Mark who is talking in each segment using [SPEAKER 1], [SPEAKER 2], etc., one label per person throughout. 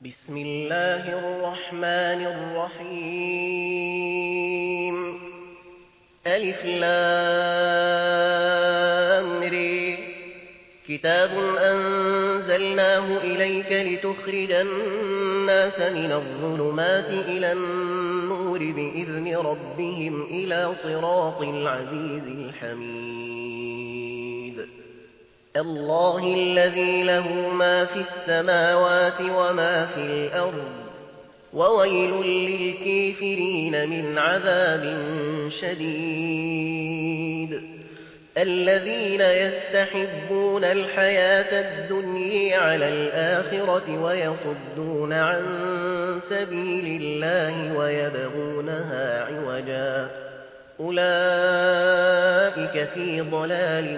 [SPEAKER 1] بسم الله الرحمن الرحيم ألف لام ر كتاب أنزلناه إليك لتخرج الناس من الظلمات إلى النور بإذن ربهم إلى صراط العزيز الحميد الله الذي له ما في السماوات وما في الأرض وويل للكافرين من عذاب شديد الذين يستحبون الحياة الدنيا على الآخرة ويصدون عن سبيل الله ويبغونها عوجا أولئك في ضلال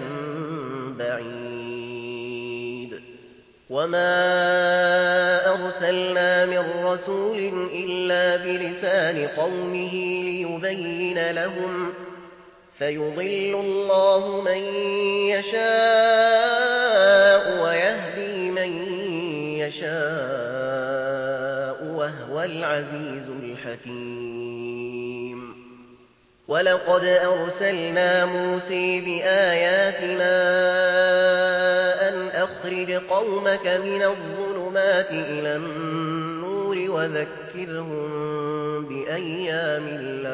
[SPEAKER 1] بعيد وما أرسلنا من رسول إلا بلسان قومه ليبين لهم فيضل الله من يشاء ويهدي من يشاء وهو العزيز الحكيم ولقد أرسلنا موسى بآياتنا أن أخرج قومك من الظلمات إلى النور وذكرهم بأيام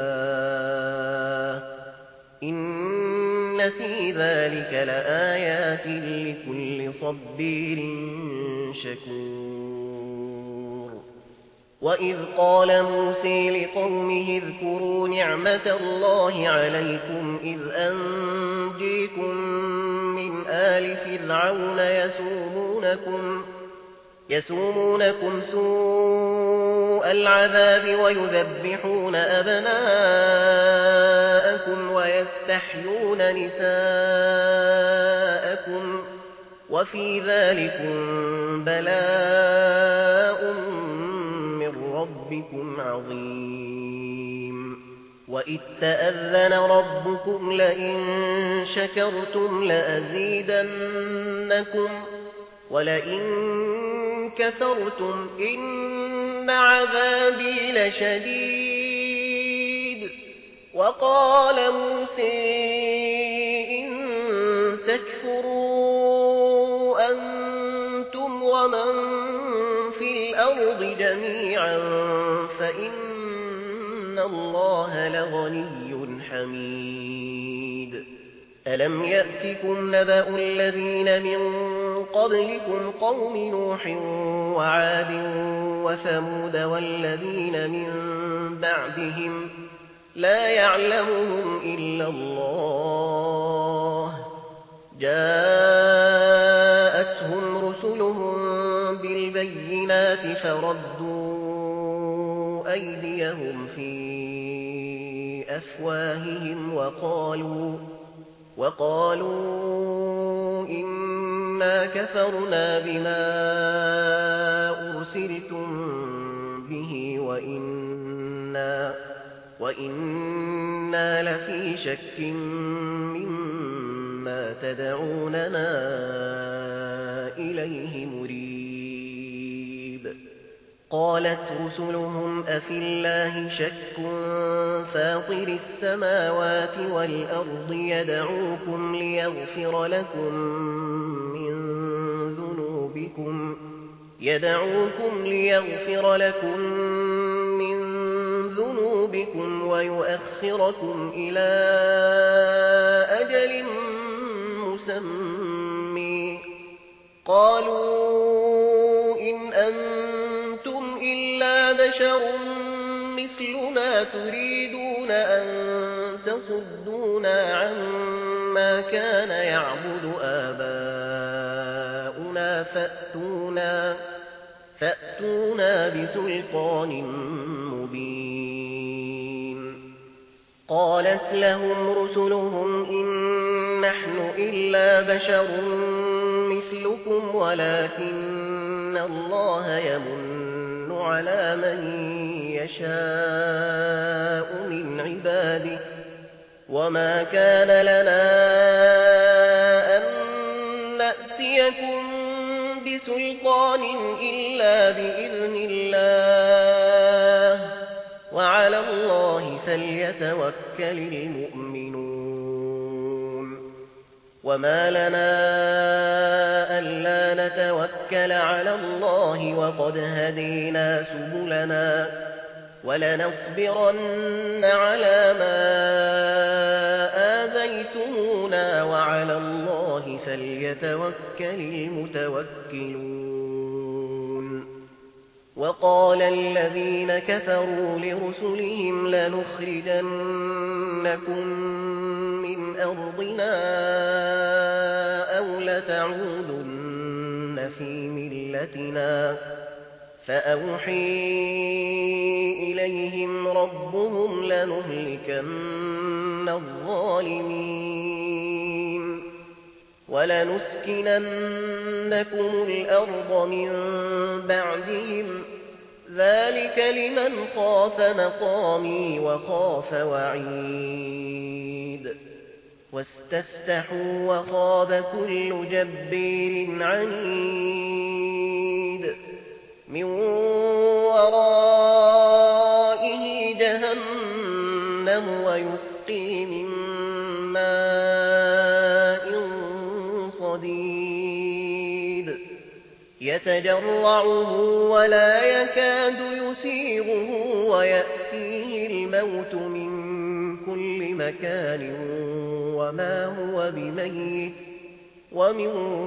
[SPEAKER 1] الله إن في ذلك لآيات لكل صبير شكور وإذ قال موسى لقومه اذكروا نعمة الله عليكم إذ أنجيكم من آل فرعون يسومونكم سوء العذاب ويذبحون أبناءكم ويستحيون نساءكم وفي ذلكم بلاء من ربكم عظيم وإذ تأذن ربكم لئن شكرتم لأزيدنكم ولئن كفرتم إن عذابي لشديد وقال موسى إن تكفروا أنتم ومن في الأرض جميعا فإن الله لغني حميد ألم يأتكم نبأ الذين من قبلكم قوم نوح وعاد وثمود والذين من بعدهم لا يعلمهم إلا الله جاءتهم رسلهم بالبينات فردوا أيديهم في أفواههم وقالوا إنا كفرنا بما أرسلتم به وإنا لفي شك مما تدعوننا إليه مريب قالت رسلهم أفي الله شك فاطر السماوات والأرض يدعوكم ليغفر لكم من ذنوبكم ويؤخركم إلى أجل مسمى قالوا إن أنتم إلا بشر مثلنا تريدون أن تصدونا عما كان يعبد آباؤنا فأتونا بسلطان مبين قالت لهم رسلهم إن نحن إلا بشر مثلكم ولكن الله يمن على من يشاء من عباده وما كان لنا أن نأتيكم بسلطان إلا بإذن فليتوكل المؤمنون وما لنا ألا نتوكل على الله وقد هدينا سبلنا ولنصبرن على ما آذيتمونا وعلى الله فليتوكل المتوكلون وقال الذين كفروا لرسلهم لنخرجنكم من أرضنا أو لتعودن في ملتنا فأوحي إليهم ربهم لنهلكن الظالمين ولنسكننكم الأرض من بعدهم ذلك لمن خاف مقامي وخاف وعيد واستفتحوا وخاب كل جبار عنيد من ورائه جهنم ويسقي من ماء صديد يتجرعه ولا يكاد يسيغه ويأتيه الموت من كل مكان وما هو بميت ومن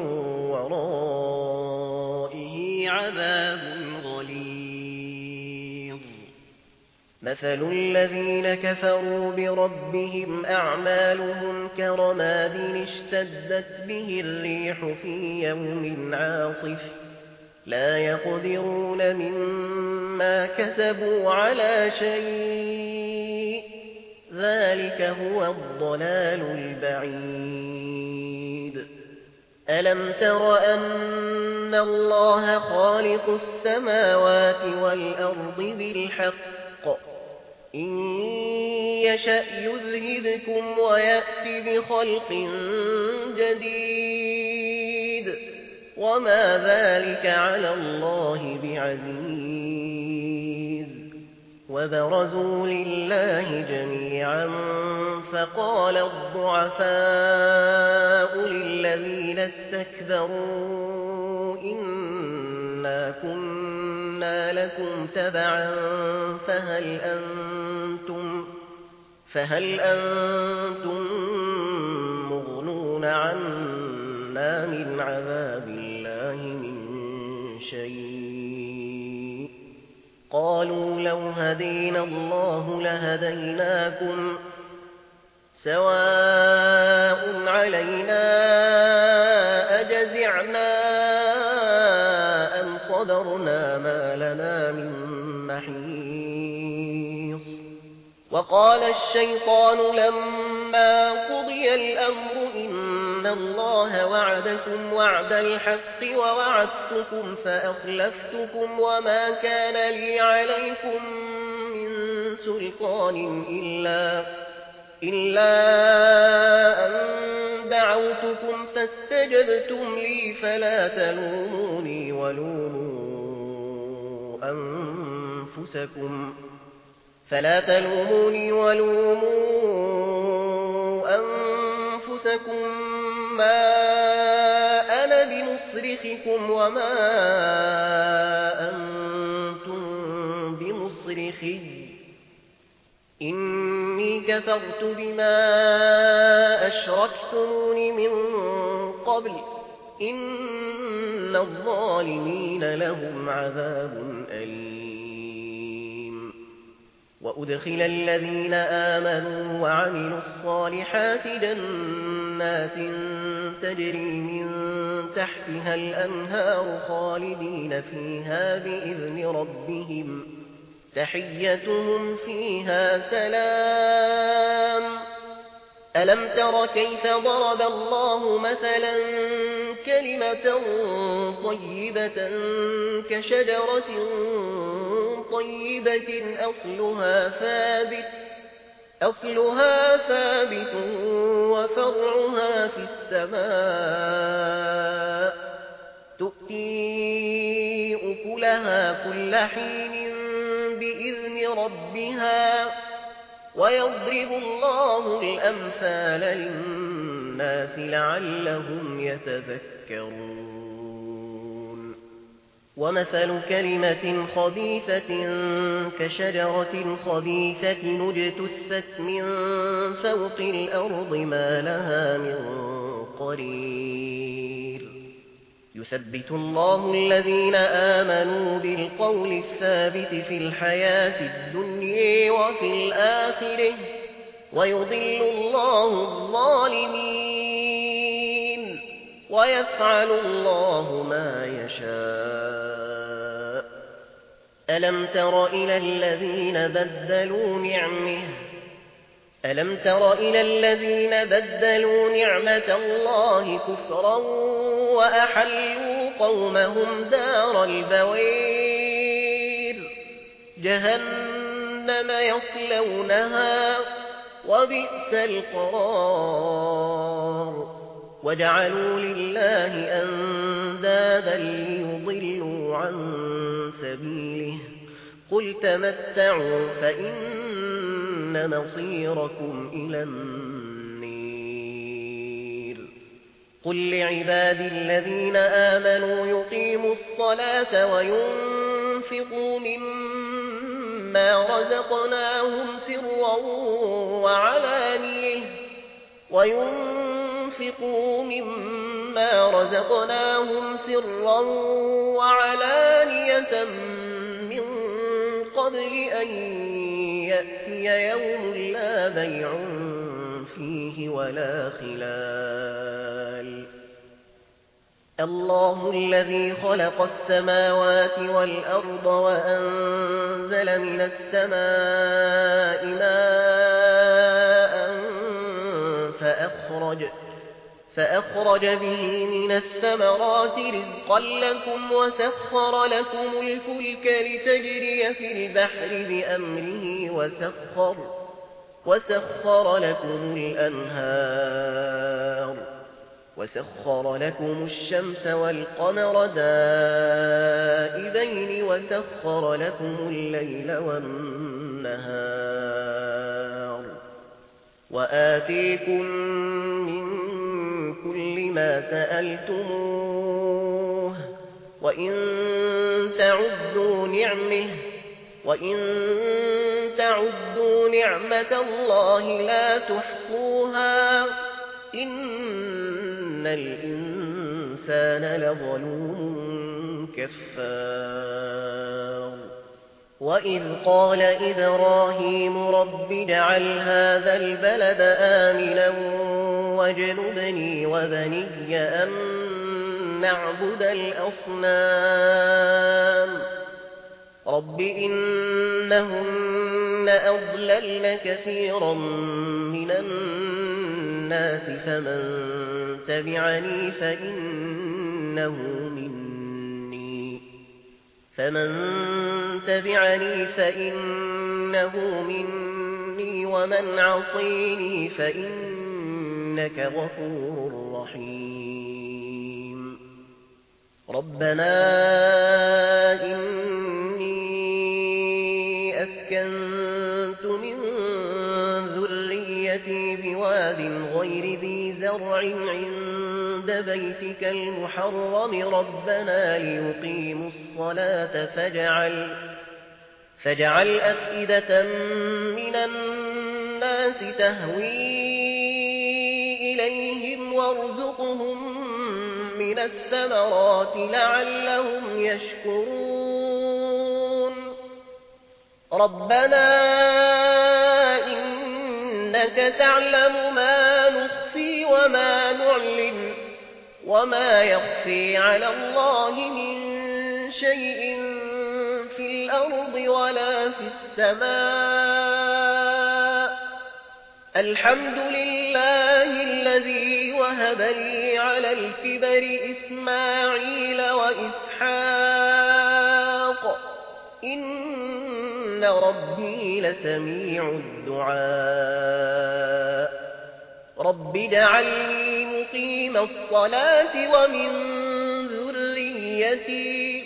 [SPEAKER 1] ورائه عذاب غليظ مثل الذين كفروا بربهم أعمالهم كرماد اشتدت به الريح في يوم عاصف لا يقدرون مما كسبوا على شيء ذلك هو الضلال البعيد ألم تر أن الله خالق السماوات والأرض بالحق إن يشأ يذهبكم ويأتي بخلق جديد وما ذلك على الله بعزيز وبرزوا لله جميعا فقال الضعفاء للذين استكبروا إنا كنا لكم تبعا فهل أنتم مغنون عنا من عذاب الله من شيء قالوا لو هدينا الله لهديناكم سواء علينا أجزعنا أم صبرنا ما لنا من محيص وقال الشيطان لما قضي الأمر إن الله وعدكم وعد الحق ووعدتكم فأخلفتكم وما كان لي عليكم من سلطان إلا أن دعوتكم فاستجبتم لي فلا تلوموني ولوموا أنفسكم ما أنا بمصرخكم وما أنتم بمصرخي إني كفرت بما أشركتمون من قبل إن الظالمين لهم عذاب أليم وأدخل الذين آمنوا وعملوا الصالحات جنات تجري من تحتها الأنهار خالدين فيها بإذن ربهم تحيتهم فيها سلام ألم تر كيف ضرب الله مثلا كلمة طيبة كشجرة طيبة أصلها ثابت وفرعها في السماء تؤتي أكلها كل حين بإذن ربها ويضرب الله الأمثال للناس لعلهم يتذكرون ومثل كلمة خبيثة كشجرة خبيثة اجتثت من فوق الأرض ما لها من قرير يثبت الله الذين آمنوا بالقول الثابت في الحياة الدنيا وفي الآخرة ويضل الله الظالمين ويفعل الله ما يشاء ألم تر إلى الذين بدلوا نعمة الله كفرا وأحلوا قومهم دار البوير جهنم يصلونها وبئس القرار وجعلوا لله أندادا ليضلوا عن سبيله قل تمتعوا فإن مصيركم إلى النير قل لعبادي الذين آمنوا يقيموا الصلاة وينفقوا مما رزقناهم سرا وعلانية من قبل أن يأتي يوم لا بيع فيه ولا خلال الله الذي خلق السماوات والأرض وأنزل من السماء ماء فأخرج به من الثمرات رزقا لكم وسخر لكم الفلك لتجري في البحر بأمره وسخر لكم الأنهار وسخر لكم الشمس والقمر دائبين وسخر لكم الليل والنهار وآتيكم من كل ما سألتموه وإن تعدوا نعمة الله لا تحصوها إن الإنسان لظلوم كفار وإذ قال إبراهيم رب اجعل هذا البلد آمنا واجنبني وبني أن نعبد الأصنام رب إنهن أضللن كثيرا من الناس فمن تبعني فإنه مني ومن عصيني فإنك غفور رحيم ربنا إني أسكنت من ذريتي بواد غير ذي زرع عند بيتك المحرم ربنا ليقيموا الصلاة فاجعل أفئدة من الناس تهوي إليهم وارزقهم من الثمرات لعلهم يشكرون ربنا إنك تعلم ما نخفي وما نعلن وما يخفي على الله من شيء في الأرض ولا في السماء الحمد لله الذي وهب لي على الكبر إسماعيل وإسحاق إن ربي لسميع الدعاء رب اجعلني مقيم الصلاة ومن ذريتي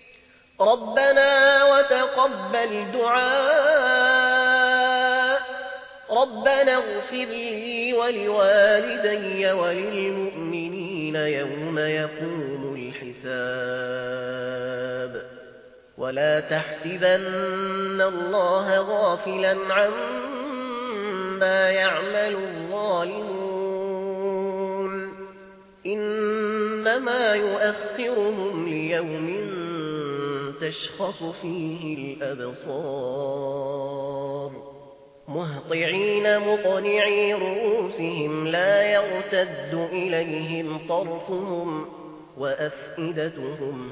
[SPEAKER 1] ربنا وتقبل دعاء ربنا اغفر لي ولوالدي وللمؤمنين يوم يقوم الحساب ولا تحسبن الله غافلا عما يعمل الظالمون إنما يؤخرهم ليوم تشخص فيه الأبصار مهطعين مقنعي رؤوسهم لا يرتد إليهم طرفهم وأفئدتهم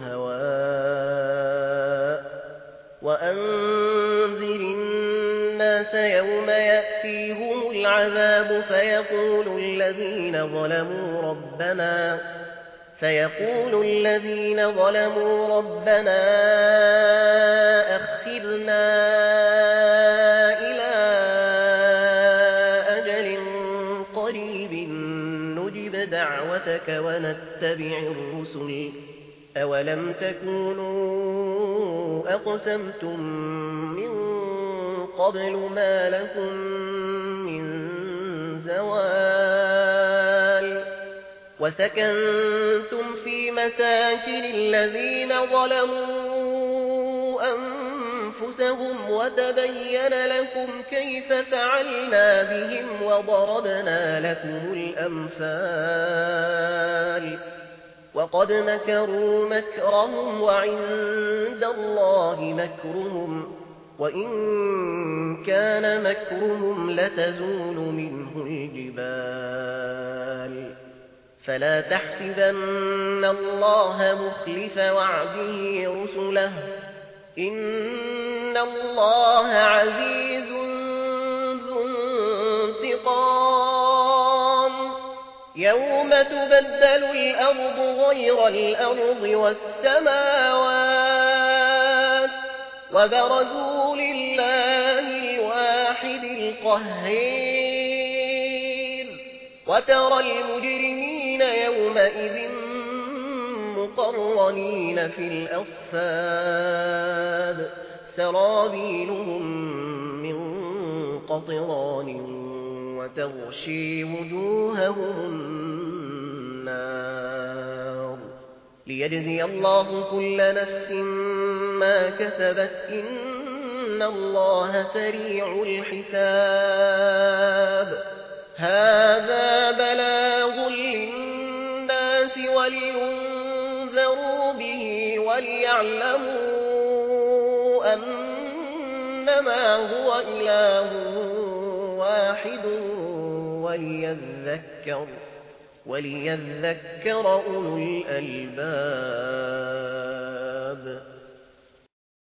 [SPEAKER 1] هواء وأنذر الناس يوم يأتيهم العذاب فيقول الذين ظلموا ربنا أخرنا إلى أجل قريب نجب دعوتك ونتبع الرسل أولم تكونوا أقسمتم من قبل ما لكم من زوال وسكنتم في مساكن الذين ظلموا أنفسهم وتبين لكم كيف فعلنا بهم وضربنا لكم الأمثال وقد مكروا مكرهم وعند الله مكرهم وإن كان مكرهم لتزول منه الجبال فلا تحسبن الله مخلف وعده رسله إن الله عزيز ذو انتقام يوم تبدل الأرض غير الأرض والسماوات وبرزوا لله الواحد القهير وترى المجرمين يومئذ مقرنين في الأصفاد سرابيلهم من قطران وتغشي وجوههم النار ليجزي الله كل نفس ما كسبت إن الله سريع الحساب هذا بلاغ للناس ولينذروا به وليعلموا أنما هو إله واحد وليذكر أولو الألباب